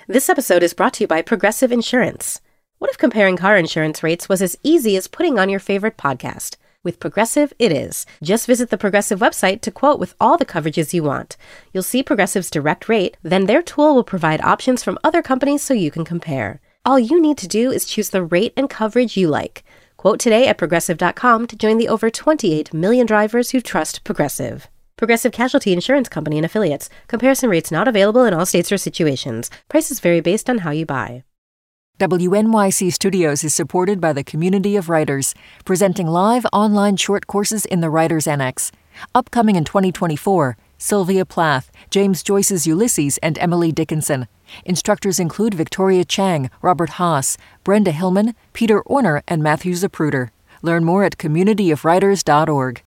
This episode is brought to you by Progressive Insurance. What if comparing car insurance rates was as easy as putting on your favorite podcast? With Progressive, it is. Just visit the Progressive website to quote with all the coverages you want. You'll see Progressive's direct rate, then their tool will provide options from other companies so you can compare. All you need to do is choose the rate and coverage you like. Quote today at Progressive.com to join the over 28 million drivers who trust Progressive. Progressive Casualty Insurance Company and Affiliates. Comparison rates not available in all states or situations. Prices vary based on how you buy. WNYC Studios is supported by the Community of Writers, presenting live online short courses in the Writers Annex. Upcoming in 2024, Sylvia Plath, James Joyce's Ulysses, and Emily Dickinson. Instructors include Victoria Chang, Robert Haas, Brenda Hillman, Peter Orner, and Matthew Zapruder. Learn more at communityofwriters.org.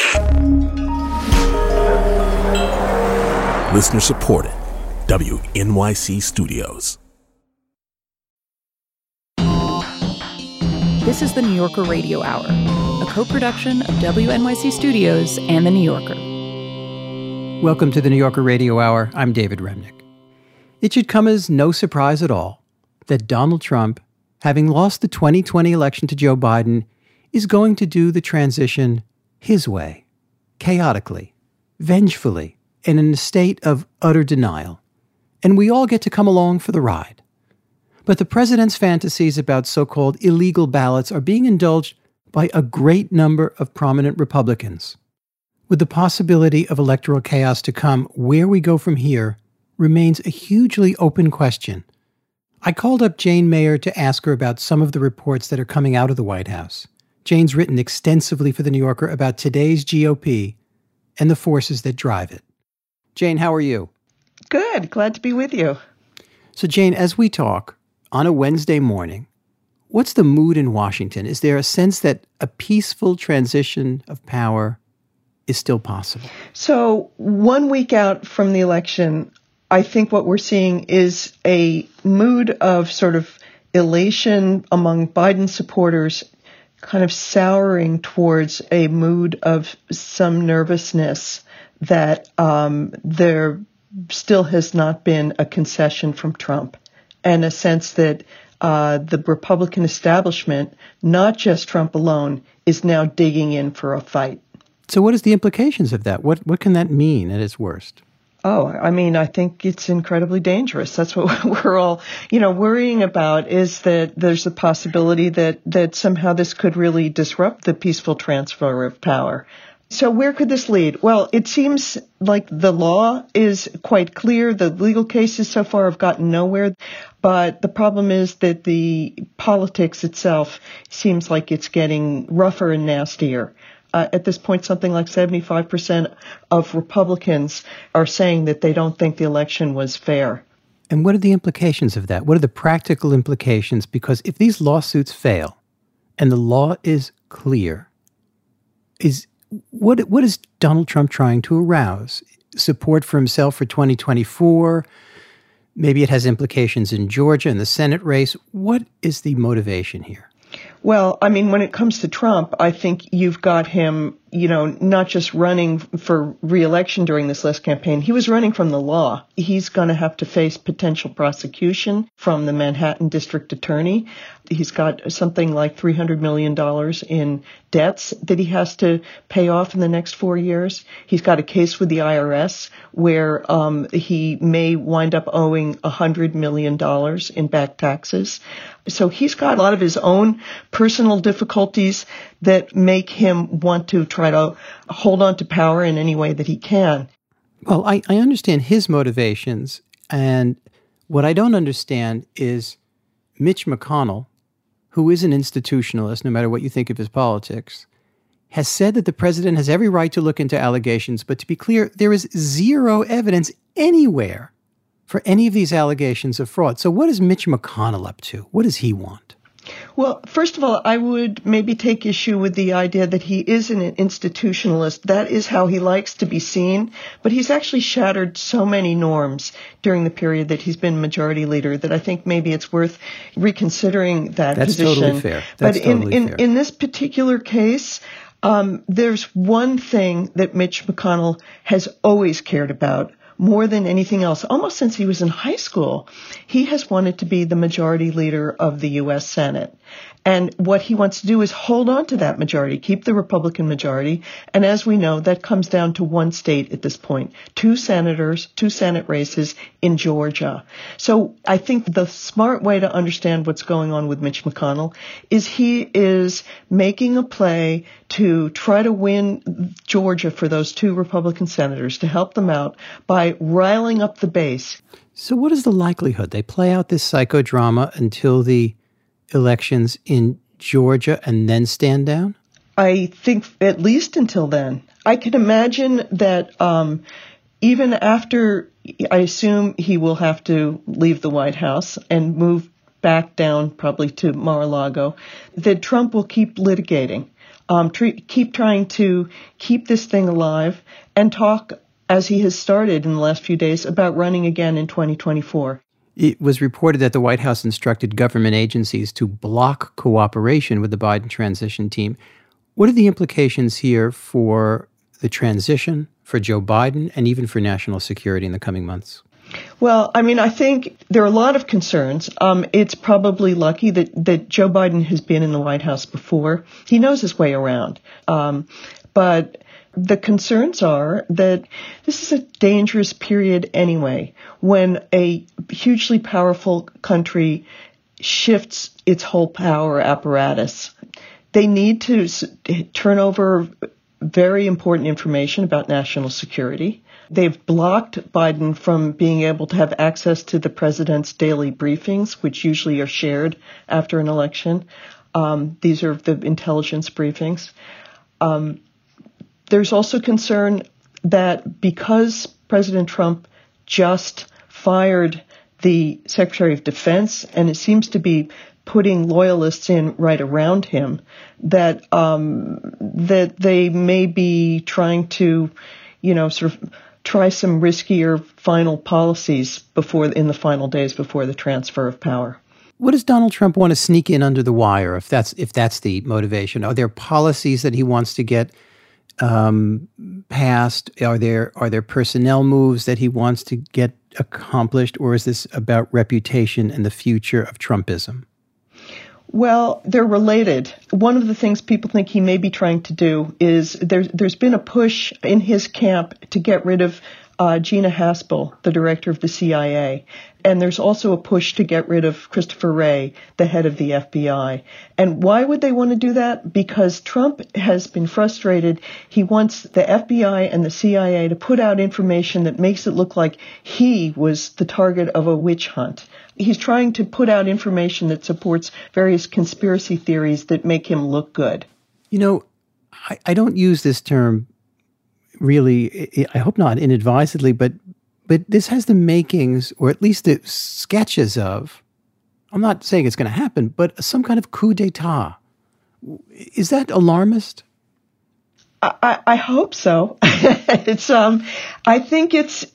Listener supported. WNYC Studios. This is the New Yorker Radio Hour, a co-production of WNYC Studios and The New Yorker. Welcome to the New Yorker Radio Hour. I'm David Remnick. It should come as no surprise at all that Donald Trump, having lost the 2020 election to Joe Biden, is going to do the transition his way, chaotically, vengefully, and in a state of utter denial. And we all get to come along for the ride. But the president's fantasies about so-called illegal ballots are being indulged by a great number of prominent Republicans. With the possibility of electoral chaos to come, where we go from here remains a hugely open question. I called up Jane Mayer to ask her about some of the reports that are coming out of the White House. Jane's written extensively for The New Yorker about today's GOP and the forces that drive it. Jane, how are you? Good. Glad to be with you. So, Jane, as we talk on a Wednesday morning, what's the mood in Washington? Is there a sense that a peaceful transition of power is still possible? So 1 week out from the election, I think what we're seeing is a mood of sort of elation among Biden supporters, kind of souring towards a mood of some nervousness that there still has not been a concession from Trump, and a sense that the Republican establishment, not just Trump alone, is now digging in for a fight. So what is the implications of that? What can that mean at its worst? Oh, I mean, I think it's incredibly dangerous. That's what we're all, worrying about, is that there's a possibility that somehow this could really disrupt the peaceful transfer of power. So where could this lead? Well, it seems like the law is quite clear. The legal cases so far have gotten nowhere. But the problem is that the politics itself seems like it's getting rougher and nastier. At this point, something like 75% of Republicans are saying that they don't think the election was fair. And what are the implications of that? What are the practical implications? Because if these lawsuits fail and the law is clear, what is Donald Trump trying to arouse? Support for himself for 2024? Maybe it has implications in Georgia and the Senate race. What is the motivation here? Well, I mean, when it comes to Trump, I think you've got him, not just running for re-election during this last campaign. He was running from the law. He's going to have to face potential prosecution from the Manhattan District Attorney. He's got something like $300 million in debts that he has to pay off in the next 4 years. He's got a case with the IRS where he may wind up owing $100 million in back taxes. So he's got a lot of his own personal difficulties that make him want to try to hold on to power in any way that he can. Well, I understand his motivations, and what I don't understand is Mitch McConnell, who is an institutionalist, no matter what you think of his politics, has said that the president has every right to look into allegations, but to be clear, there is zero evidence anywhere for any of these allegations of fraud. So what is Mitch McConnell up to? What does he want? Well, first of all, I would maybe take issue with the idea that he is an institutionalist. That is how he likes to be seen. But he's actually shattered so many norms during the period that he's been majority leader that I think maybe it's worth reconsidering that position. That's totally fair. That's totally fair. In this particular case, there's one thing that Mitch McConnell has always cared about, more than anything else, almost since he was in high school, he has wanted to be the majority leader of the U.S. Senate. And what he wants to do is hold on to that majority, keep the Republican majority. And as we know, that comes down to one state at this point, 2 senators, 2 Senate races in Georgia. So I think the smart way to understand what's going on with Mitch McConnell is he is making a play to try to win Georgia for those 2 Republican senators, to help them out by riling up the base. So what is the likelihood they play out this psychodrama until the elections in Georgia and then stand down? I think at least until then. I can imagine that even after, I assume he will have to leave the White House and move back down probably to Mar-a-Lago, that Trump will keep litigating, keep trying to keep this thing alive and talk, as he has started in the last few days, about running again in 2024. It was reported that the White House instructed government agencies to block cooperation with the Biden transition team. What are the implications here for the transition, for Joe Biden, and even for national security in the coming months? Well, I mean, I think there are a lot of concerns. It's probably lucky that Joe Biden has been in the White House before. He knows his way around. But the concerns are that this is a dangerous period anyway, when a hugely powerful country shifts its whole power apparatus. They need to turn over very important information about national security. They've blocked Biden from being able to have access to the president's daily briefings, which usually are shared after an election. These are the intelligence briefings. There's also concern that because President Trump just fired the Secretary of Defense, and it seems to be putting loyalists in right around him, that they may be trying to, sort of try some riskier final policies in the final days before the transfer of power. What does Donald Trump want to sneak in under the wire, if that's the motivation? Are there policies that he wants to get passed? Are there personnel moves that he wants to get accomplished, or is this about reputation and the future of Trumpism? Well, they're related. One of the things people think he may be trying to do is there's been a push in his camp to get rid of Gina Haspel, the director of the CIA. And there's also a push to get rid of Christopher Wray, the head of the FBI. And why would they want to do that? Because Trump has been frustrated. He wants the FBI and the CIA to put out information that makes it look like he was the target of a witch hunt. He's trying to put out information that supports various conspiracy theories that make him look good. I don't use this term really, I hope not inadvisedly, but this has the makings, or at least the sketches of, I'm not saying it's going to happen, but some kind of coup d'etat. Is that alarmist? I hope so. I think it's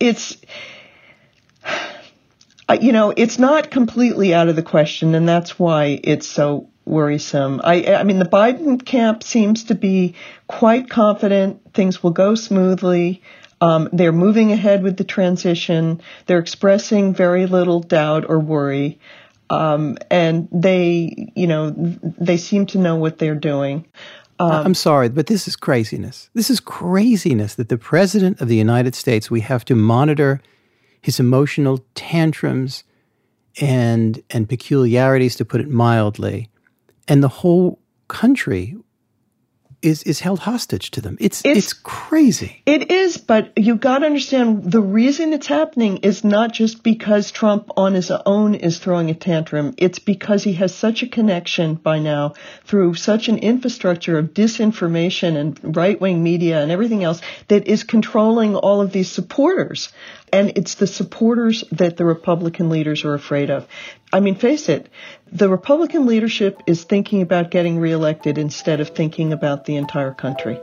not completely out of the question, and that's why it's so worrisome. I mean, the Biden camp seems to be quite confident things will go smoothly. They're moving ahead with the transition. They're expressing very little doubt or worry. And they seem to know what they're doing. I'm sorry, but this is craziness. This is craziness that the President of the United States, we have to monitor his emotional tantrums and peculiarities, to put it mildly. And the whole country is held hostage to them. It's crazy. It is, but you've got to understand the reason it's happening is not just because Trump on his own is throwing a tantrum. It's because he has such a connection by now through such an infrastructure of disinformation and right-wing media and everything else that is controlling all of these supporters. And it's the supporters that the Republican leaders are afraid of. I mean, face it, the Republican leadership is thinking about getting reelected instead of thinking about the entire country.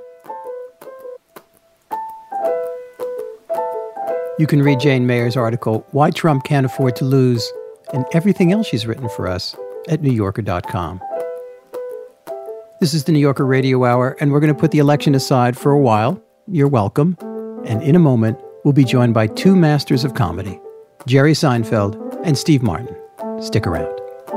You can read Jane Mayer's article, Why Trump Can't Afford to Lose, and everything else she's written for us at NewYorker.com. This is the New Yorker Radio Hour, and we're going to put the election aside for a while. You're welcome. And in a moment, we'll be joined by two masters of comedy, Jerry Seinfeld and Steve Martin. Stick around.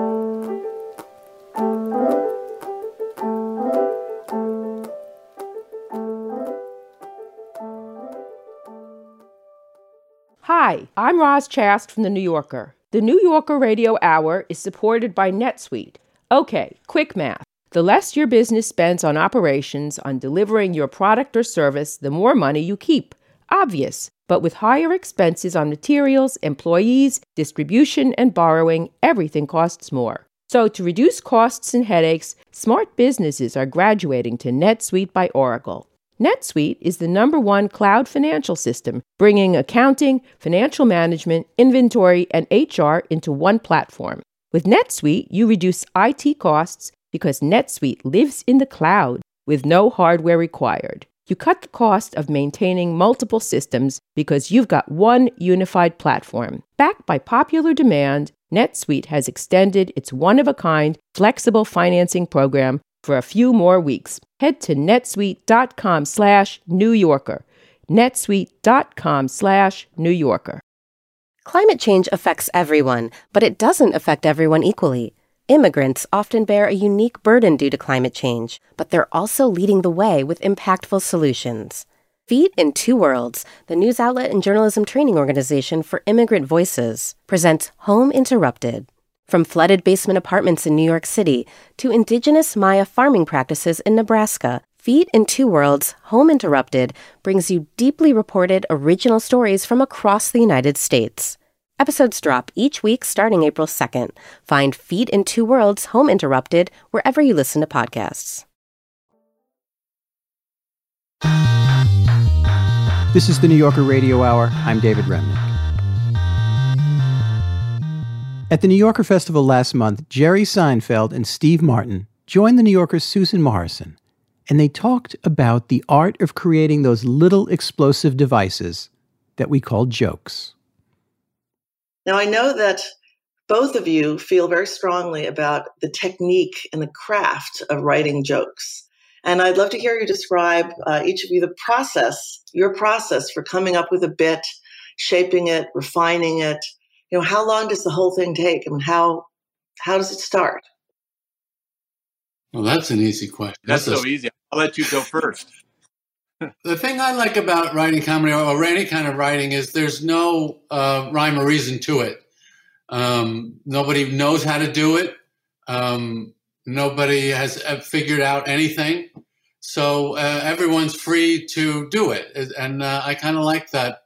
Hi, I'm Roz Chast from The New Yorker. The New Yorker Radio Hour is supported by NetSuite. Okay, quick math. The less your business spends on operations, on delivering your product or service, the more money you keep. Obvious. But with higher expenses on materials, employees, distribution, and borrowing, everything costs more. So to reduce costs and headaches, smart businesses are graduating to NetSuite by Oracle. NetSuite is the #1 cloud financial system, bringing accounting, financial management, inventory, and HR into one platform. With NetSuite, you reduce IT costs because NetSuite lives in the cloud with no hardware required. You cut the cost of maintaining multiple systems because you've got one unified platform. Backed by popular demand, NetSuite has extended its one-of-a-kind flexible financing program for a few more weeks. Head to netsuite.com/New Yorker. netsuite.com/New Yorker. Climate change affects everyone, but it doesn't affect everyone equally. Immigrants often bear a unique burden due to climate change, but they're also leading the way with impactful solutions. Feet in Two Worlds, the news outlet and journalism training organization for immigrant voices, presents Home Interrupted. From flooded basement apartments in New York City to indigenous Maya farming practices in Nebraska, Feet in Two Worlds, Home Interrupted brings you deeply reported original stories from across the United States. Episodes drop each week starting April 2nd. Find Feet in Two Worlds, Home Interrupted wherever you listen to podcasts. This is the New Yorker Radio Hour. I'm David Remnick. At the New Yorker Festival last month, Jerry Seinfeld and Steve Martin joined the New Yorker's Susan Morrison, and they talked about the art of creating those little explosive devices that we call jokes. Now, I know that both of you feel very strongly about the technique and the craft of writing jokes. And I'd love to hear you describe, each of you, your process for coming up with a bit, shaping it, refining it. How long does the whole thing take? I mean, how does it start? Well, that's an easy question. That's so easy. I'll let you go first. The thing I like about writing comedy or any kind of writing is there's no rhyme or reason to it. Nobody knows how to do it. Nobody has figured out anything. So everyone's free to do it. And I kind of like that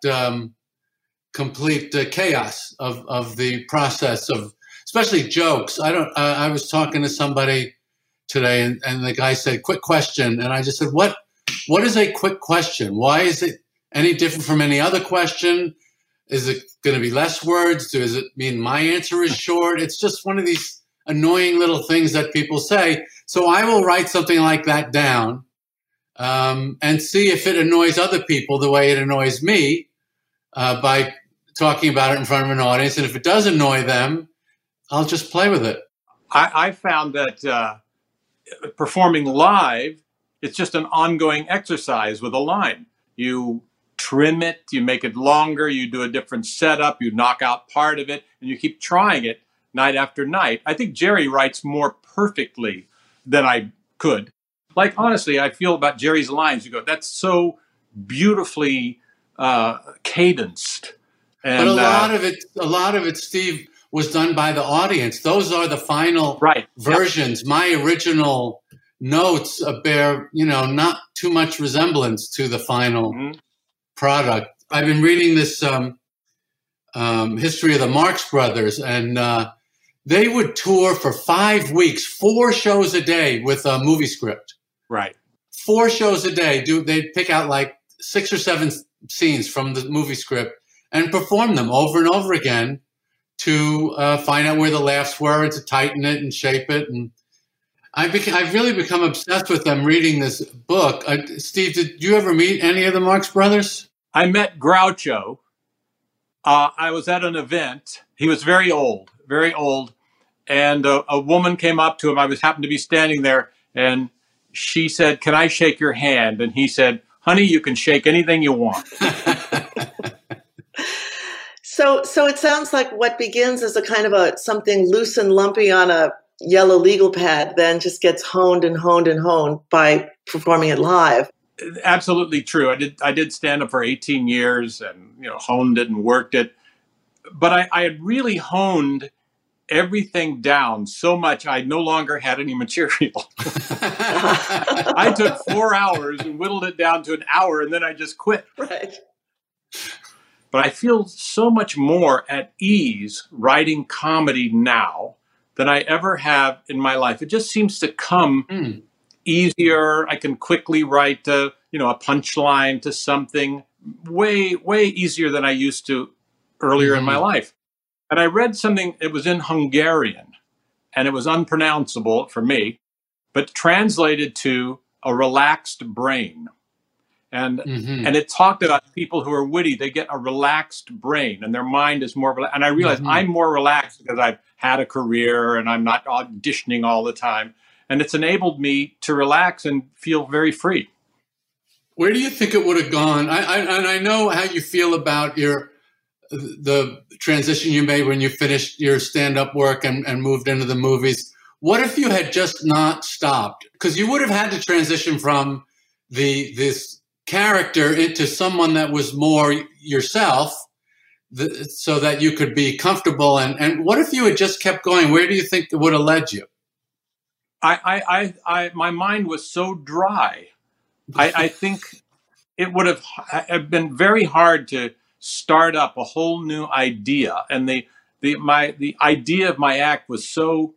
complete chaos of the process of, especially jokes. I was talking to somebody today and the guy said, quick question. And I just said, what is a quick question? Why is it any different from any other question? Is it going to be less words? Does it mean my answer is short? It's just one of these annoying little things that people say. So I will write something like that down and see if it annoys other people the way it annoys me by talking about it in front of an audience. And if it does annoy them, I'll just play with it. I found that performing live, it's just an ongoing exercise with a line. You trim it, you make it longer, you do a different setup, you knock out part of it, and you keep trying it night after night. I think Jerry writes more perfectly than I could. Like, honestly, I feel about Jerry's lines, you go, that's so beautifully cadenced. And, but a lot of it, Steve, was done by the audience. Those are the final versions. Yep. My original notes bear, not too much resemblance to the final product. I've been reading this history of the Marx Brothers, and they would tour for 5 weeks, 4 shows a day with a movie script. Right. 4 shows a day. They'd pick out like 6 or 7 scenes from the movie script and perform them over and over again to find out where the laughs were and to tighten it and shape it. And I've really become obsessed with them reading this book. Steve, did you ever meet any of the Marx Brothers? I met Groucho. I was at an event. He was very old. And a woman came up to him. I happened to be standing there, and she said, "Can I shake your hand?" And he said, "Honey, you can shake anything you want." So it sounds like what begins as a kind of something loose and lumpy on a yellow legal pad then just gets honed and honed and honed by performing it live. Absolutely true. I did stand up for 18 years and honed it and worked it, but I had really honed everything down so much I no longer had any material. I took 4 hours and whittled it down to an hour, and then I just quit. Right. But I feel so much more at ease writing comedy now than I ever have in my life. It just seems to come easier. I can quickly write a punchline to something way, way easier than I used to earlier in my life. And I read something, it was in Hungarian, and it was unpronounceable for me, but translated to a relaxed brain. And it talked about people who are witty. They get a relaxed brain and their mind is more relaxed. And I realized I'm more relaxed because I've had a career and I'm not auditioning all the time. And it's enabled me to relax and feel very free. Where do you think it would have gone? I know how you feel about the transition you made when you finished your stand-up work and moved into the movies. What if you had just not stopped? Because you would have had to transition from this character into someone that was more yourself, so that you could be comfortable. And what if you had just kept going? Where do you think it would have led you? My mind was so dry. I think it would have been very hard to start up a whole new idea. And the idea of my act was so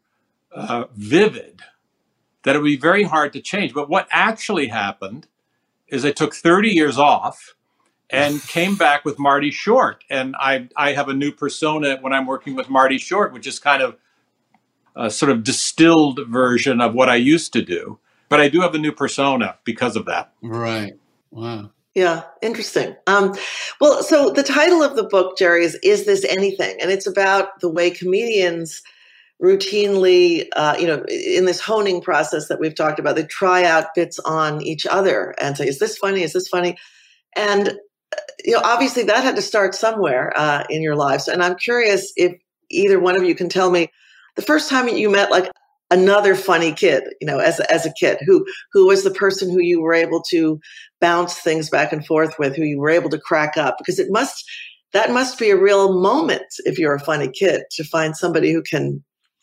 vivid that it would be very hard to change. But what actually happened is I took 30 years off and came back with Marty Short. And I have a new persona when I'm working with Marty Short, which is kind of a sort of distilled version of what I used to do. But I do have a new persona because of that. Right. Wow. Yeah, interesting. Well, so the title of the book, Jerry, is This Anything? And it's about the way comedians routinely, in this honing process that we've talked about, they try out bits on each other and say, is this funny? Is this funny? And, obviously that had to start somewhere in your lives. And I'm curious if either one of you can tell me the first time you met like another funny kid, as a kid, who was the person who you were able to bounce things back and forth with, who you were able to crack up, because that must be a real moment if you're a funny kid to find somebody who can.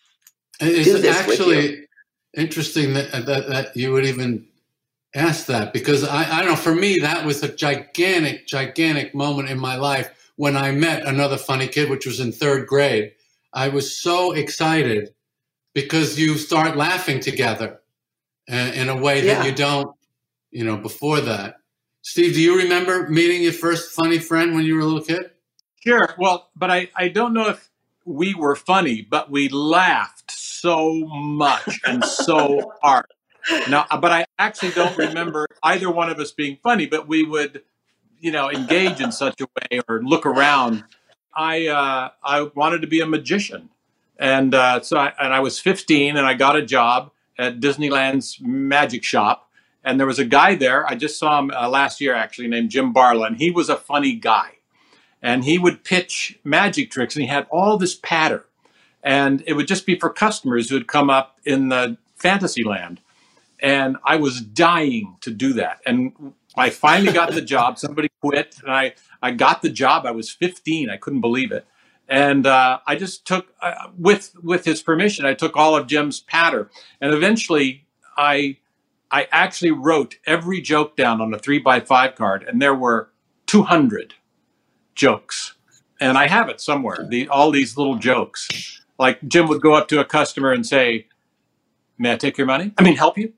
It's actually interesting that you would even ask that, because I don't know, for me, that was a gigantic, gigantic moment in my life when I met another funny kid, which was in 3rd grade. I was so excited because you start laughing together in a way that you don't, before that. Steve, do you remember meeting your first funny friend when you were a little kid? Sure. Well, but I don't know if we were funny, but we laughed so much and so hard. Now, but I actually don't remember either one of us being funny, but we would, engage in such a way or look around. I wanted to be a magician. And so I was 15 and I got a job at Disneyland's magic shop. And there was a guy there. I just saw him last year, actually, named Jim Barla. And he was a funny guy. And he would pitch magic tricks. And he had all this patter. And it would just be for customers who had come up in the Fantasyland. And I was dying to do that. And I finally got the job. Somebody quit. And I got the job. I was 15. I couldn't believe it. And I just took, with his permission, I took all of Jim's patter. And eventually, I actually wrote every joke down on a 3x5 card. And there were 200 jokes. And I have it somewhere, all these little jokes. Like Jim would go up to a customer and say, "May I take your money? I mean, help you?"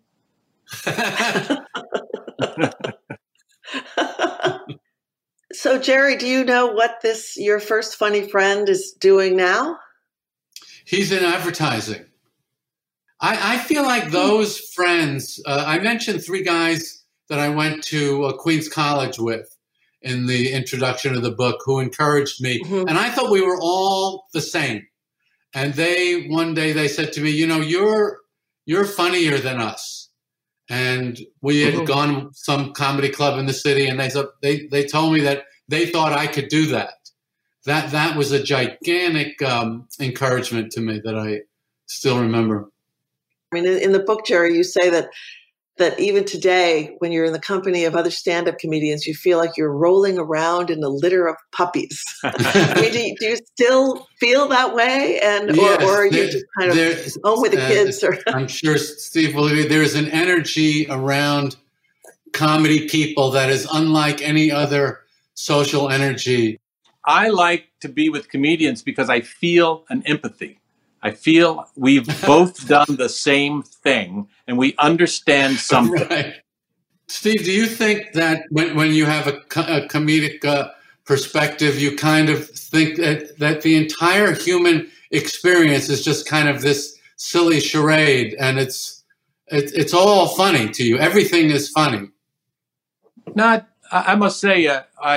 So, Jerry, do you know what your first funny friend is doing now? He's in advertising. I feel like those friends, I mentioned 3 guys that I went to Queens College with in the introduction of the book who encouraged me. Mm-hmm. And I thought we were all the same. And one day they said to me, you're funnier than us. And we had gone to some comedy club in the city, and they told me that they thought I could do that that was a gigantic encouragement to me that I still remember. I mean, in the book, Jerry, you say that even today, when you're in the company of other stand-up comedians, you feel like you're rolling around in a litter of puppies. I mean, do you still feel that way? Or are you just kind of home with the kids? I'm sure Steve will agree. There's an energy around comedy people that is unlike any other social energy. I like to be with comedians because I feel an empathy. I feel we've both done the same thing and we understand something. Right. Steve, do you think that when you have a comedic perspective, you kind of think that the entire human experience is just kind of this silly charade and it's all funny to you? Everything is funny. I must say,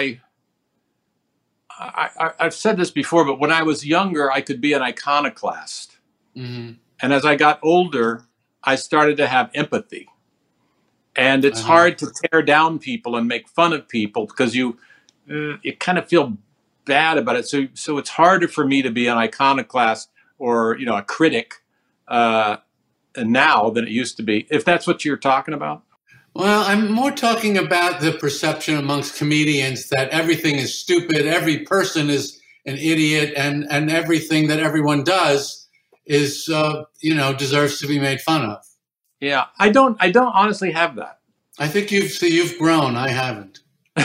I've said this before, but when I was younger, I could be an iconoclast. Mm-hmm. And as I got older, I started to have empathy. And it's hard to tear down people and make fun of people because you kind of feel bad about it. So it's harder for me to be an iconoclast or, a critic now than it used to be, if that's what you're talking about. Well, I'm more talking about the perception amongst comedians that everything is stupid, every person is an idiot, and everything that everyone does is, deserves to be made fun of. Yeah, I don't honestly have that. I think you've grown. I haven't.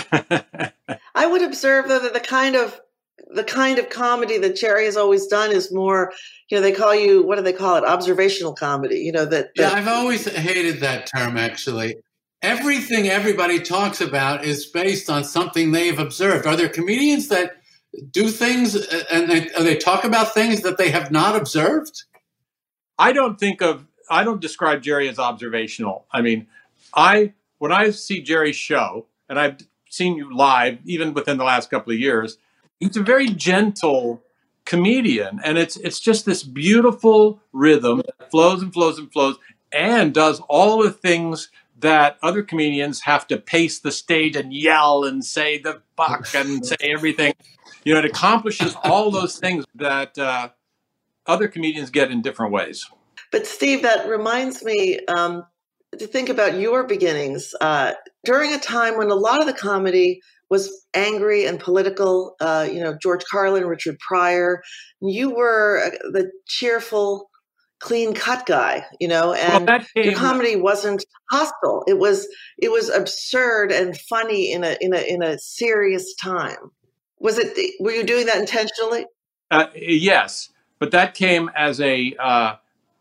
I would observe that the kind of comedy that Jerry has always done is more, they call you, what do they call it? Observational comedy. Yeah, I've always hated that term, actually. Everything everybody talks about is based on something they've observed. Are there comedians that do things and they talk about things that they have not observed? I don't describe Jerry as observational. I mean, when I see Jerry's show, and I've seen you live, even within the last couple of years, he's a very gentle comedian. And it's just this beautiful rhythm that flows and flows and flows and does all the things that other comedians have to pace the stage and yell and say the fuck and say everything. It accomplishes all those things that other comedians get in different ways. But Steve, that reminds me to think about your beginnings during a time when a lot of the comedy was angry and political. George Carlin, Richard Pryor. You were the cheerful, clean-cut guy, and your comedy wasn't hostile. It was absurd and funny in a serious time. Were you doing that intentionally? Yes, but that came as a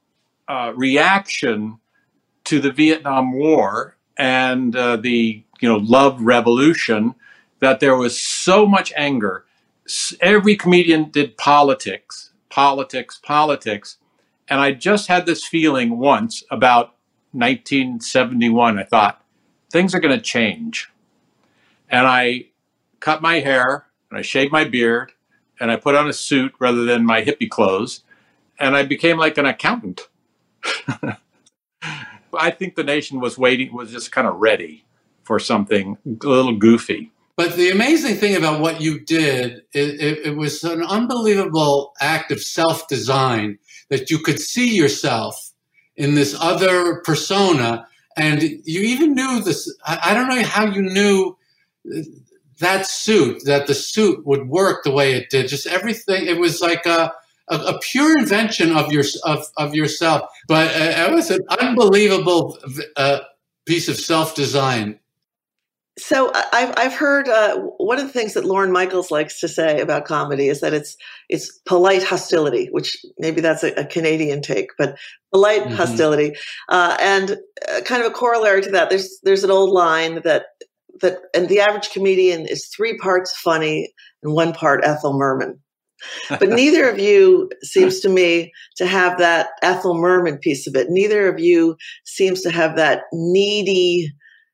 reaction to the Vietnam War and the love revolution, that there was so much anger. Every comedian did politics. And I just had this feeling once about 1971. I thought, things are going to change. And I cut my hair, and I shaved my beard, and I put on a suit rather than my hippie clothes, and I became like an accountant. I think the nation was just kind of ready for something a little goofy. But the amazing thing about what you did, it was an unbelievable act of self-design, that you could see yourself in this other persona. And you even knew this. I don't know how you knew that the suit would work the way it did. Just everything. It was like a pure invention of yourself. But it was an unbelievable piece of self-design. So I've heard one of the things that Lorne Michaels likes to say about comedy is that it's polite hostility, which maybe that's a Canadian take, but polite hostility, and kind of a corollary to that. There's an old line that and the average comedian is 3 parts funny and 1 part Ethel Merman. But neither of you seems to me to have that Ethel Merman piece of it. Neither of you seems to have that needy,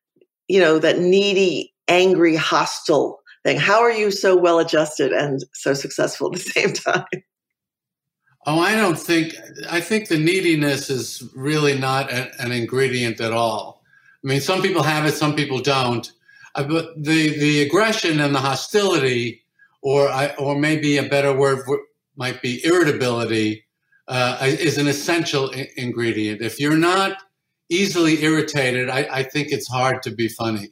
angry, hostile thing. How are you so well adjusted and so successful at the same time? Oh, I think the neediness is really not an ingredient at all. I mean, some people have it, some people don't. But the aggression and the hostility or maybe a better word might be irritability, is an essential ingredient. If you're not easily irritated, I think it's hard to be funny.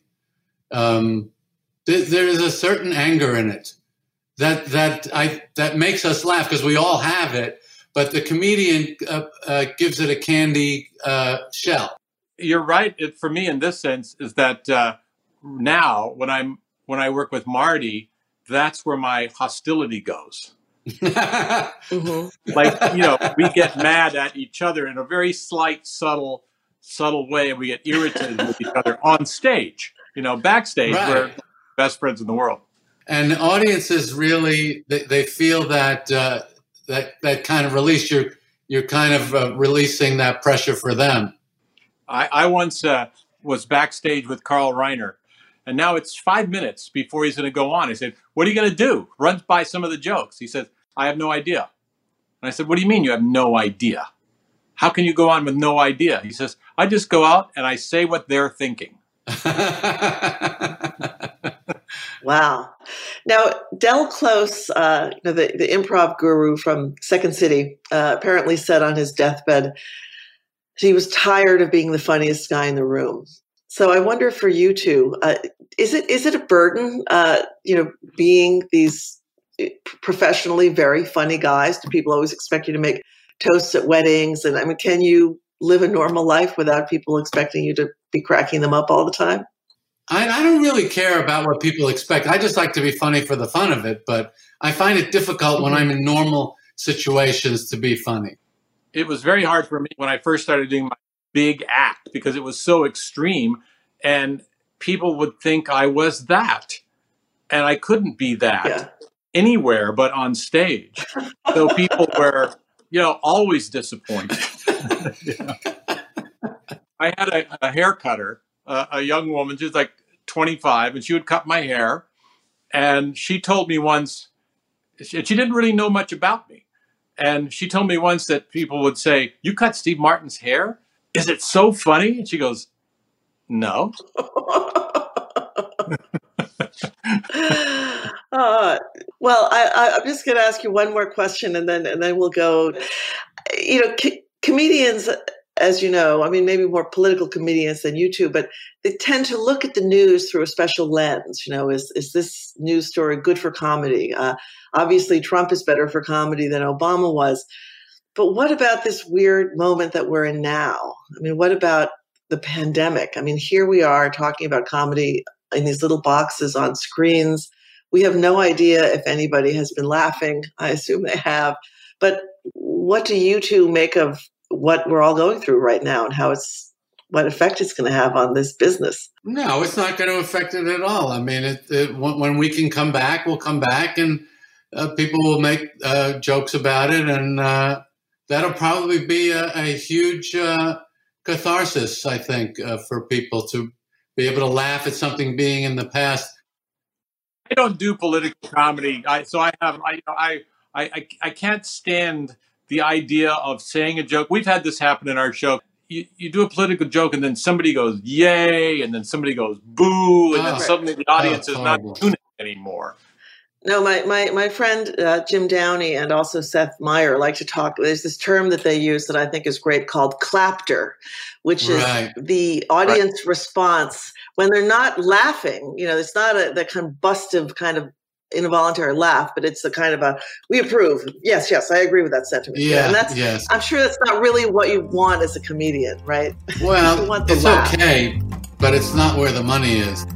There is a certain anger in it that makes us laugh because we all have it, but the comedian gives it a candy shell. You're right. For me, in this sense, is that now when I work with Marty, that's where my hostility goes. Mm-hmm. Like, we get mad at each other in a very slight, subtle way, and we get irritated with each other on stage. Backstage, Right. We're best friends in the world. And audiences really, they feel that that kind of release. You're kind of releasing that pressure for them. I once was backstage with Carl Reiner, and now it's 5 minutes before he's going to go on. I said, "What are you going to do? Run by some of the jokes." He says, "I have no idea." And I said, "What do you mean you have no idea? How can you go on with no idea?" He says, "I just go out and I say what they're thinking." Wow. Now, Del Close, the improv guru from Second City, apparently said on his deathbed he was tired of being the funniest guy in the room. So I wonder for you two, is it a burden, being these professionally very funny guys? Do people always expect you to make toasts at weddings? And I mean, can you live a normal life without people expecting you to be cracking them up all the time? I don't really care about what people expect. I just like to be funny for the fun of it, but I find it difficult when I'm in normal situations to be funny. It was very hard for me when I first started doing my big act because it was so extreme and people would think I was that. And I couldn't be that anywhere but on stage. So people were, always disappointed. I had a hair cutter, a young woman, she was like 25, and she would cut my hair. And she told me once, she didn't really know much about me. And she told me once that people would say, "You cut Steve Martin's hair? Is it so funny?" And she goes, "No." Well, I'm just going to ask you one more question, and then we'll go. Comedians, as you know, I mean, maybe more political comedians than you two, but they tend to look at the news through a special lens. Is this news story good for comedy? Obviously, Trump is better for comedy than Obama was. But what about this weird moment that we're in now? I mean, what about the pandemic? I mean, here we are talking about comedy in these little boxes on screens. We have no idea if anybody has been laughing. I assume they have. But what do you two make of what we're all going through right now and what effect it's going to have on this business? No, it's not going to affect it at all. I mean, when we can come back, we'll come back and people will make jokes about it. And that'll probably be a huge catharsis, I think, for people to be able to laugh at something being in the past. I don't do political comedy. I can't stand the idea of saying a joke. We've had this happen in our show. You do a political joke and then somebody goes, "Yay," and then somebody goes, "Boo," and then suddenly the audience is not tuning anymore. No, my friend Jim Downey and also Seth Meyer like to talk. There's this term that they use that I think is great called clapter, which is the audience response when they're not laughing. It's not the combustive kind of involuntary laugh, but it's the kind of we approve. Yes, I agree with that sentiment. Yeah, and that's I'm sure that's not really what you want as a comedian, right? Well, it's laugh. Okay, but it's not where the money is.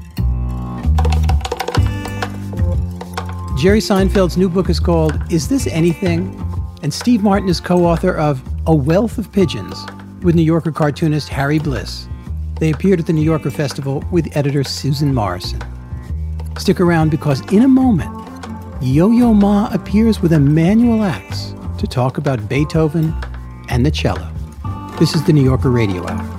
Jerry Seinfeld's new book is called Is This Anything? And Steve Martin is co-author of A Wealth of Pigeons with New Yorker cartoonist Harry Bliss. They appeared at the New Yorker Festival with editor Susan Morrison. Stick around because in a moment, Yo-Yo Ma appears with a manual axe to talk about Beethoven and the cello. This is the New Yorker Radio Hour.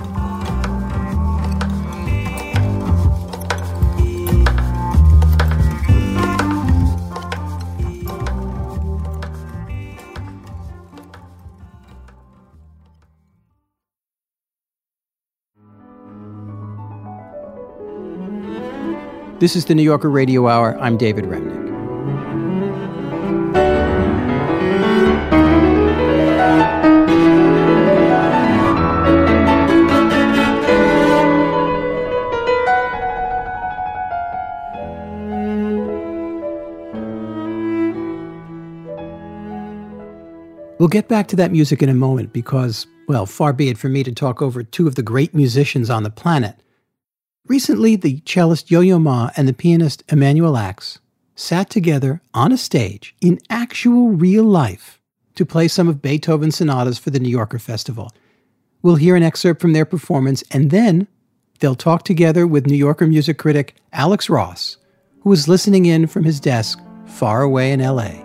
This is the New Yorker Radio Hour. I'm David Remnick. We'll get back to that music in a moment because, well, far be it for me to talk over two of the great musicians on the planet. Recently, the cellist Yo-Yo Ma and the pianist Emanuel Ax sat together on a stage in actual real life to play some of Beethoven's sonatas for the New Yorker Festival. We'll hear an excerpt from their performance, and then they'll talk together with New Yorker music critic Alex Ross, who was listening in from his desk far away in L.A.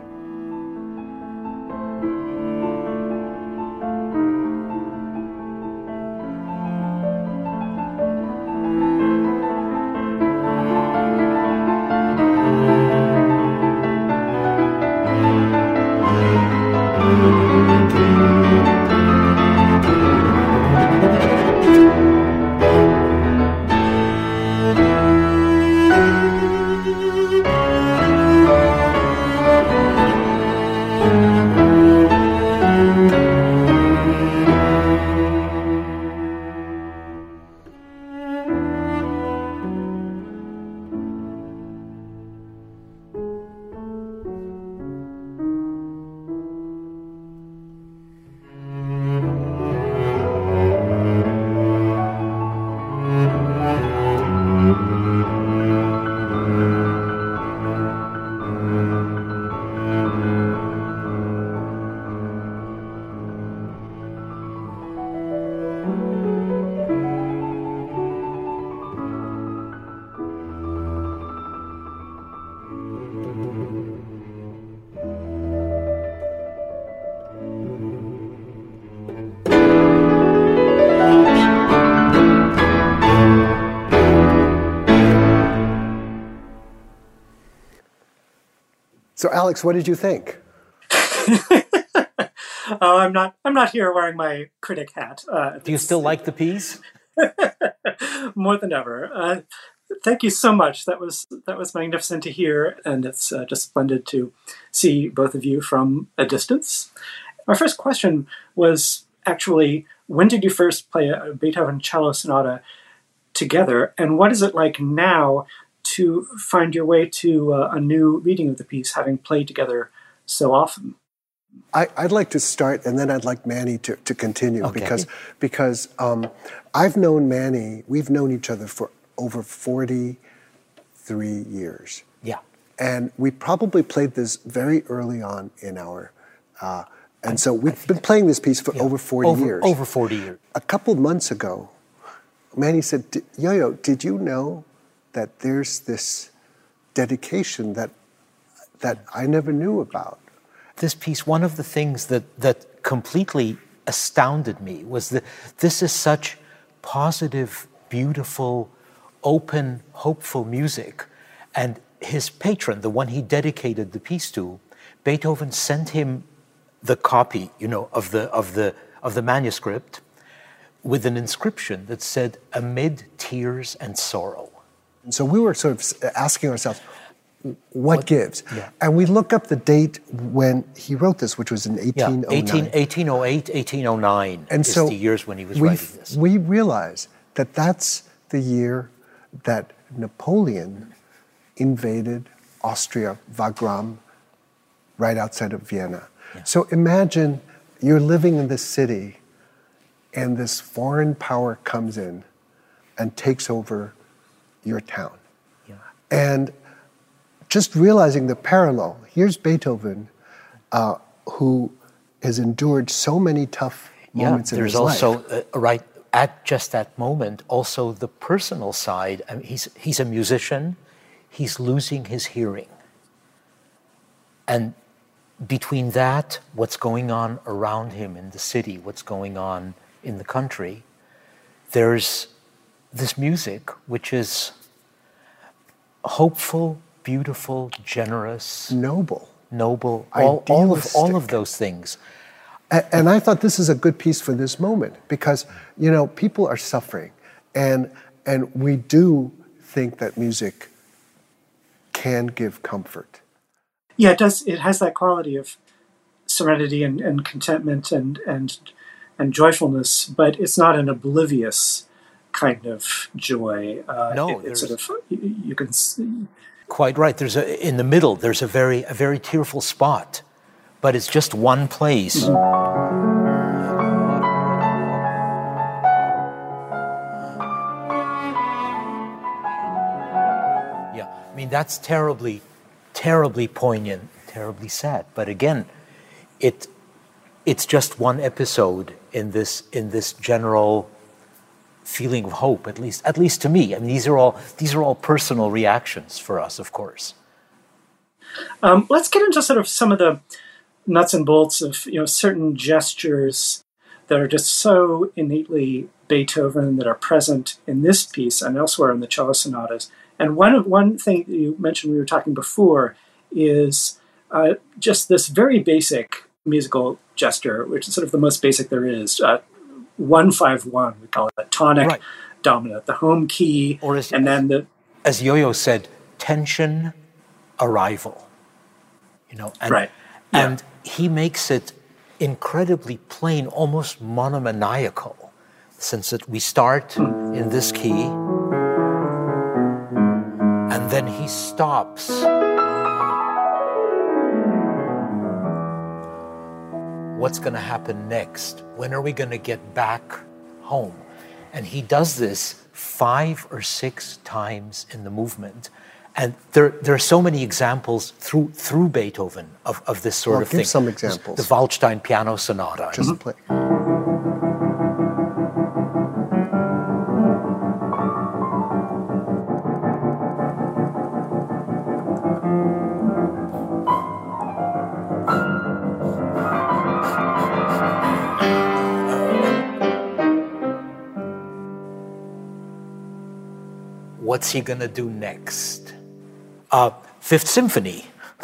So, Alex, what did you think? I'm not here wearing my critic hat. Do you still like the piece? More than ever. Thank you so much. That was magnificent to hear, and it's just splendid to see both of you from a distance. My first question was actually, when did you first play a Beethoven cello sonata together, and what is it like now to find your way to a new reading of the piece, having played together so often? I'd like to start, and then I'd like Manny to continue, Okay. because I've known Manny, we've known each other for over 43 years. Yeah. And we probably played this very early on in our, and so we've been playing this piece for over 40 years. Over 40 years. A couple months ago, Manny said, Yo-Yo, did you know that there's this dedication that I never knew about? This piece, one of the things that completely astounded me was that this is such positive, beautiful, open, hopeful music. And his patron, the one he dedicated the piece to, Beethoven sent him the copy, of the manuscript with an inscription that said, "Amid tears and sorrow." And so we were sort of asking ourselves, what gives? Yeah. And we look up the date when he wrote this, which was in 1809. 1808, 1809 And is so the years when he was writing this. We realize that that's the year that Napoleon invaded Austria, Wagram, right outside of Vienna. Yeah. So imagine you're living in this city and this foreign power comes in and takes over your town. Yeah. And just realizing the parallel, here's Beethoven, who has endured so many tough moments in his life. There's also, right at just that moment, also the personal side. I mean, he's a musician, he's losing his hearing. And between that, what's going on around him in the city, what's going on in the country, there's this music which is hopeful, beautiful, generous, noble, all of those things. And I thought this is a good piece for this moment because, people are suffering and we do think that music can give comfort. Yeah, it does. It has that quality of serenity and contentment and joyfulness, but it's not an oblivious kind of joy. No, it's sort of, you can see. Quite right. In the middle, there's a very tearful spot but it's just one place. Yeah, I mean, that's terribly, terribly poignant, terribly sad. But again, it's just one episode in this general feeling of hope, at least to me. I mean, these are all personal reactions for us, of course. Let's get into sort of some of the nuts and bolts of certain gestures that are just so innately Beethoven that are present in this piece and elsewhere in the cello sonatas. And one thing that you mentioned we were talking before is just this very basic musical gesture, which is sort of the most basic there is. 1-5-1, we call it tonic dominant, the home key, or as Yo-Yo said, tension arrival. And he makes it incredibly plain, almost monomaniacal, since we start in this key, and then he stops. What's going to happen next? When are we going to get back home? And he does this 5 or 6 times in the movement. And there are so many examples through Beethoven of this sort of thing. Give some examples. The Waldstein Piano Sonata. Just play. What's he going to do next? Fifth Symphony.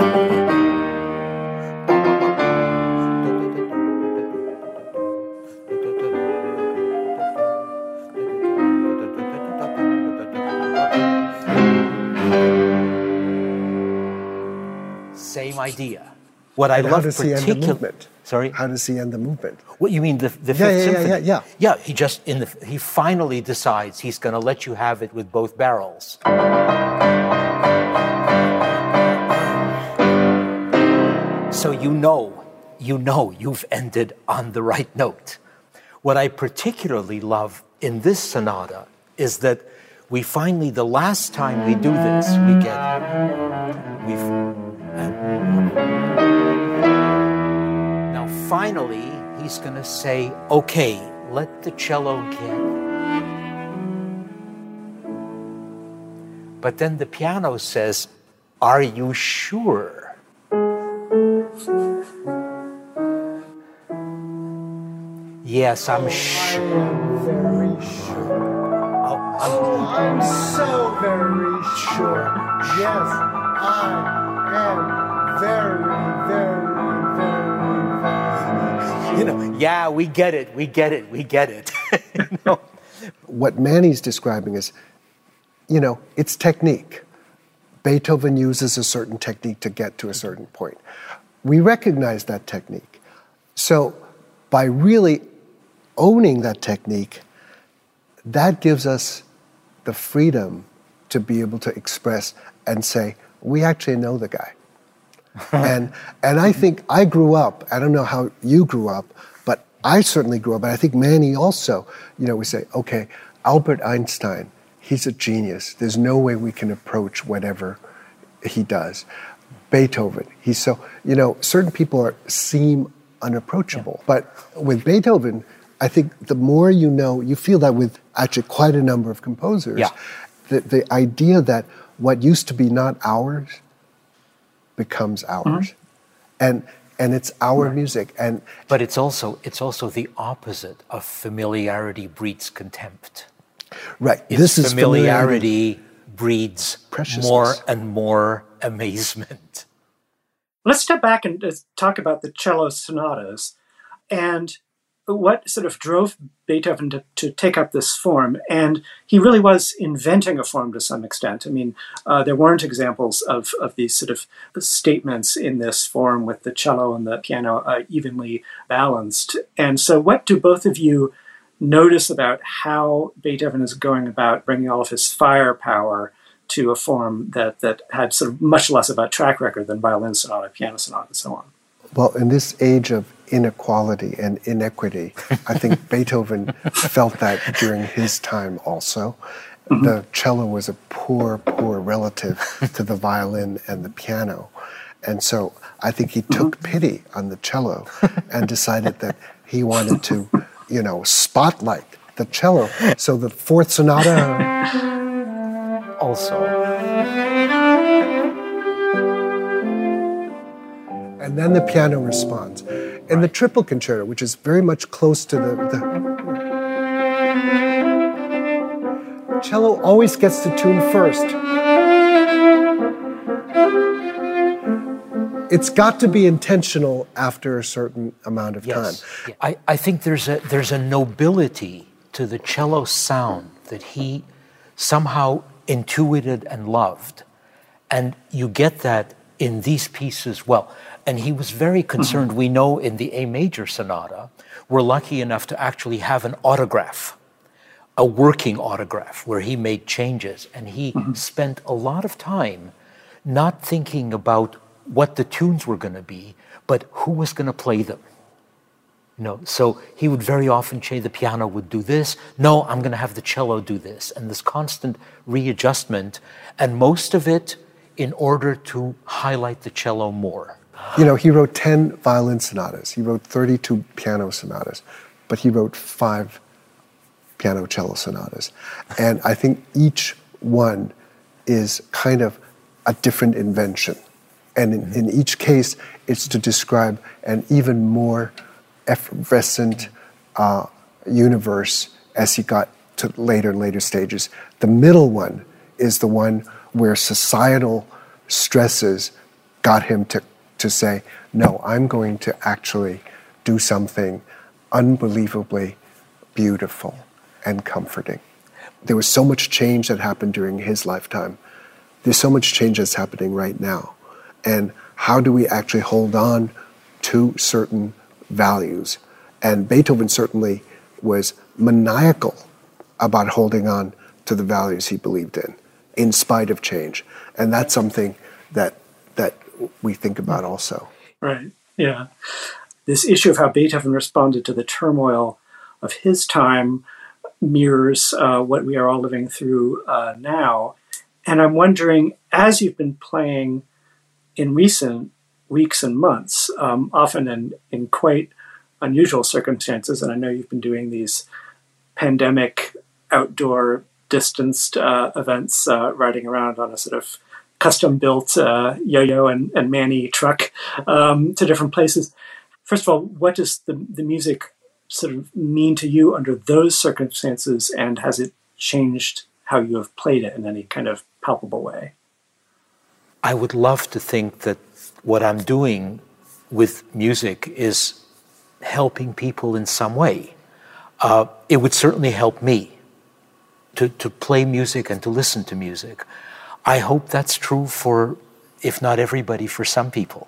Same idea. What I love particularly. Sorry? How does he end the movement? What you mean, the Fifth Symphony? Yeah, he finally decides he's going to let you have it with both barrels. So you know you've ended on the right note. What I particularly love in this sonata is that we finally, the last time we do this, now finally, he's going to say, okay, let the cello get. But then the piano says, are you sure? Yes, I'm sure. Very sure. I'm so very sure. Yes, I am very, very, very. Yeah, we get it. What Manny's describing is, it's technique. Beethoven uses a certain technique to get to a certain point. We recognize that technique. So by really owning that technique, that gives us the freedom to be able to express and say, we actually know the guy. and I think I grew up, I don't know how you grew up, but I certainly grew up, and I think Manny also, we say, okay, Albert Einstein, he's a genius. There's no way we can approach whatever he does. Beethoven, he's so, certain people seem unapproachable. Yeah. But with Beethoven, I think the more you feel that with actually quite a number of composers, the idea that what used to be not ours becomes ours. And it's our music. But it's also the opposite of familiarity breeds contempt. Right. This is familiarity breeds more and more amazement. Let's step back and talk about the cello sonatas and what sort of drove Beethoven to take up this form. And he really was inventing a form to some extent. I mean, there weren't examples of these sort of statements in this form with the cello and the piano evenly balanced. And so what do both of you notice about how Beethoven is going about bringing all of his firepower to a form that had sort of much less of a track record than violin sonata, piano sonata, and so on? Well, in this age of inequality and inequity, I think Beethoven felt that during his time also. Mm-hmm. The cello was a poor relative to the violin and the piano. And so I think he took pity on the cello and decided that he wanted to, spotlight the cello. So the Fourth Sonata also. And then the piano responds. In the triple concerto, which is very much close to the cello always gets to tune first. It's got to be intentional after a certain amount of time. I think there's a nobility to the cello sound that he somehow intuited and loved. And you get that in these pieces well. And he was very concerned. We know in the A major sonata, we're lucky enough to actually have an autograph, a working autograph where he made changes. And he spent a lot of time not thinking about what the tunes were going to be, but who was going to play them. So he would very often say the piano would do this. No, I'm going to have the cello do this. And this constant readjustment, and most of it in order to highlight the cello more. He wrote 10 violin sonatas. He wrote 32 piano sonatas, but he wrote 5 piano cello sonatas. And I think each one is kind of a different invention. And in each case, it's to describe an even more effervescent universe as he got to later and later stages. The middle one is the one where societal stresses got him to say, no, I'm going to actually do something unbelievably beautiful and comforting. There was so much change that happened during his lifetime. There's so much change that's happening right now. And how do we actually hold on to certain values? And Beethoven certainly was maniacal about holding on to the values he believed in spite of change. And that's something that we think about also. Right, yeah. This issue of how Beethoven responded to the turmoil of his time mirrors what we are all living through now. And I'm wondering, as you've been playing in recent weeks and months, often in quite unusual circumstances, and I know you've been doing these pandemic outdoor distanced events, riding around on a sort of custom-built yo-yo and Manny truck to different places. First of all, what does the music sort of mean to you under those circumstances, and has it changed how you have played it in any kind of palpable way? I would love to think that what I'm doing with music is helping people in some way. It would certainly help me to play music and to listen to music. I hope that's true for, if not everybody, for some people.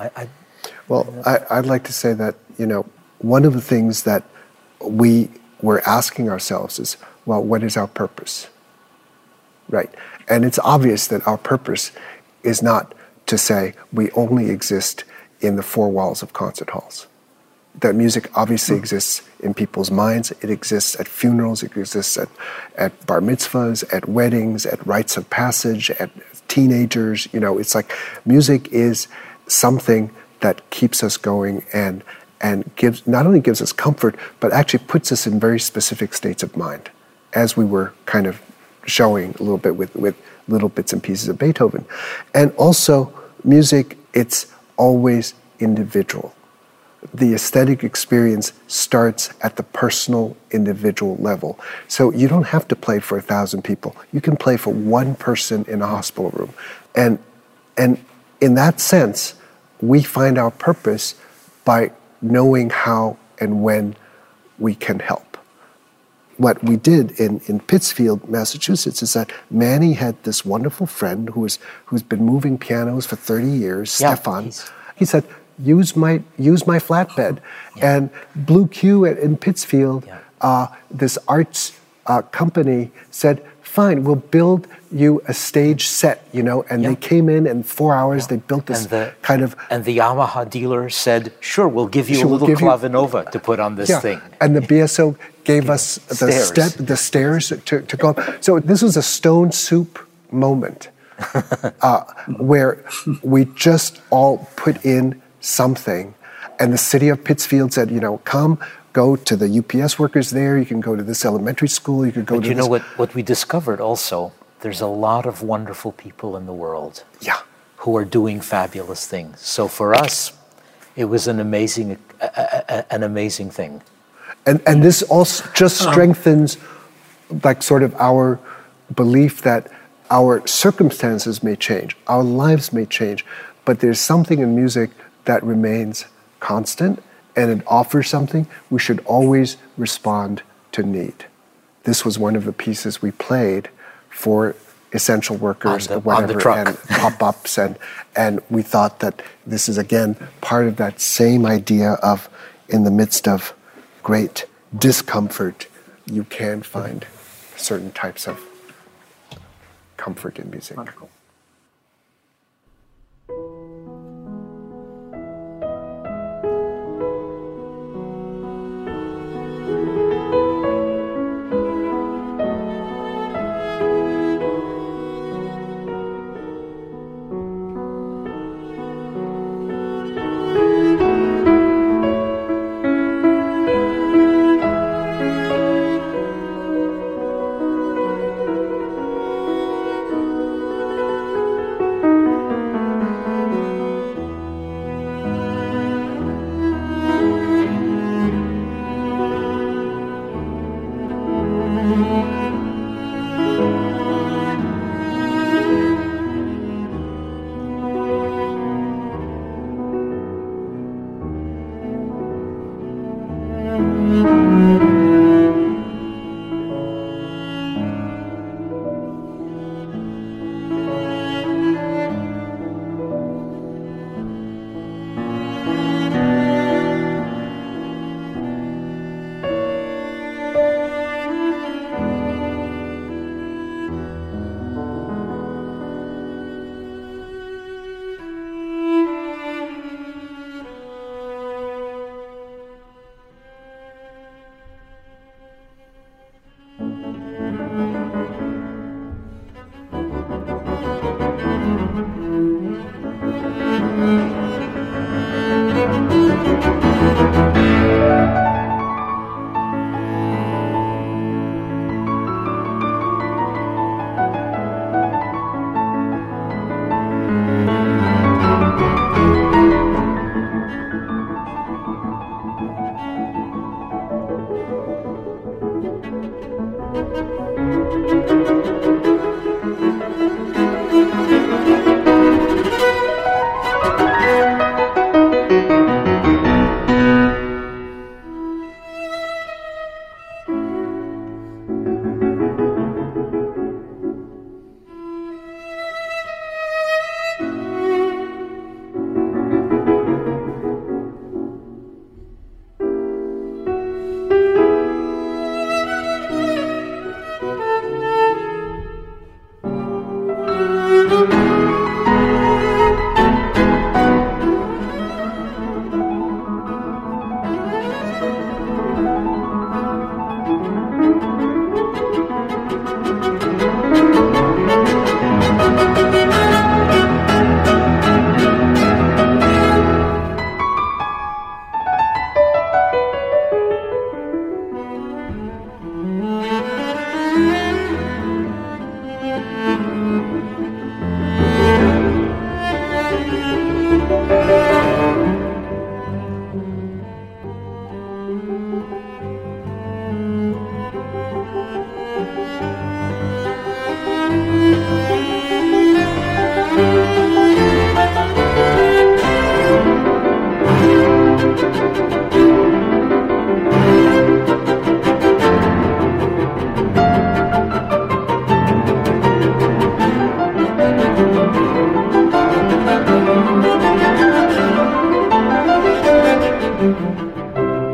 I'd like to say that, one of the things that we were asking ourselves is, well, what is our purpose? Right. And it's obvious that our purpose is not to say we only exist in the four walls of concert halls. That music obviously exists in people's minds. It exists at funerals. It exists at bar mitzvahs, at weddings, at rites of passage, at teenagers. It's like music is something that keeps us going and gives not only gives us comfort, but actually puts us in very specific states of mind, as we were kind of showing a little bit with little bits and pieces of Beethoven. And also, music, it's always individual. The aesthetic experience starts at the personal, individual level. So you don't have to play for 1,000 people. You can play for one person in a hospital room. And in that sense, we find our purpose by knowing how and when we can help. What we did in Pittsfield, Massachusetts, is that Manny had this wonderful friend who's been moving pianos for 30 years, Stefan. He said, use my flatbed. And Blue Q in Pittsfield, this arts company said, fine, we'll build you a stage set, and they came in 4 hours, they built this And the Yamaha dealer said, sure, we'll give you a little Clavinova to put on this thing. And the BSO gave us the stairs to go up. So this was a stone soup moment where we just all put in something. And the city of Pittsfield said, come, go to the UPS workers there. You can go to this elementary school. You could go to this. What we discovered also, there's a lot of wonderful people in the world who are doing fabulous things. So for us, it was an amazing thing. And this also just strengthens sort of our belief that our circumstances may change, our lives may change, but there's something in music that remains constant, and it offers something. We should always respond to need. This was one of the pieces we played for essential workers, on the truck. And pop-ups, and we thought that this is again part of that same idea of, in the midst of great discomfort, you can find certain types of comfort in music. Wonderful.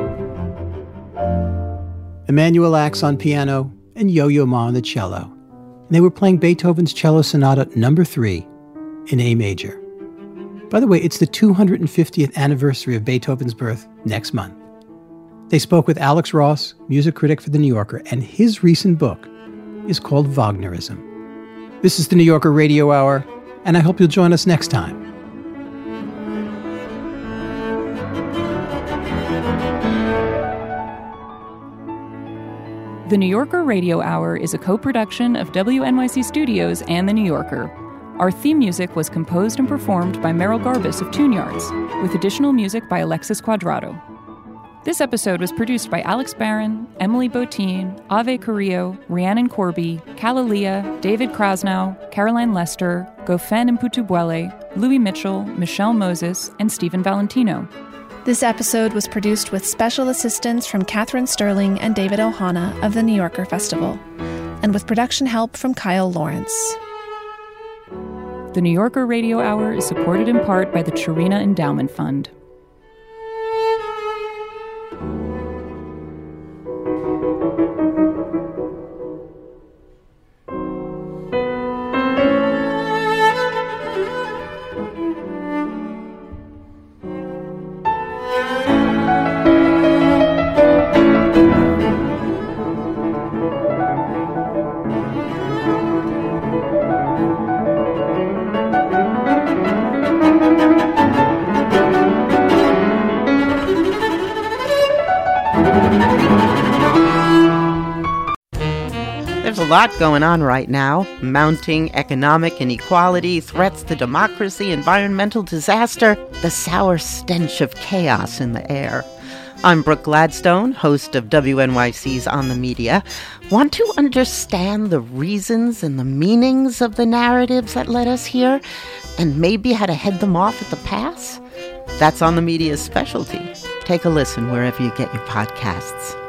Emanuel Ax on piano, and Yo-Yo Ma on the cello. and they were playing Beethoven's Cello Sonata No. 3 in A major. By the way, it's the 250th anniversary of Beethoven's birth next month. They spoke with Alex Ross, music critic for The New Yorker, and his recent book is called Wagnerism. This is the New Yorker Radio Hour, and I hope you'll join us next time. The New Yorker Radio Hour is a co-production of WNYC Studios and The New Yorker. Our theme music was composed and performed by Merrill Garbus of Tune Yards, with additional music by Alexis Quadrado. This episode was produced by Alex Barron, Emily Botine, Ave Carrillo, Rhiannon Corby, Kalalia, David Krasnow, Caroline Lester, Gofen Mputubuele, Louis Mitchell, Michelle Moses, and Stephen Valentino. This episode was produced with special assistance from Catherine Sterling and David Ohana of the New Yorker Festival, and with production help from Kyle Lawrence. The New Yorker Radio Hour is supported in part by the Chirina Endowment Fund. There's a lot going on right now. Mounting economic inequality, threats to democracy, environmental disaster, the sour stench of chaos in the air. I'm Brooke Gladstone, host of WNYC's On the Media. Want to understand the reasons and the meanings of the narratives that led us here, and maybe how to head them off at the pass? That's On the Media's specialty. Take a listen wherever you get your podcasts.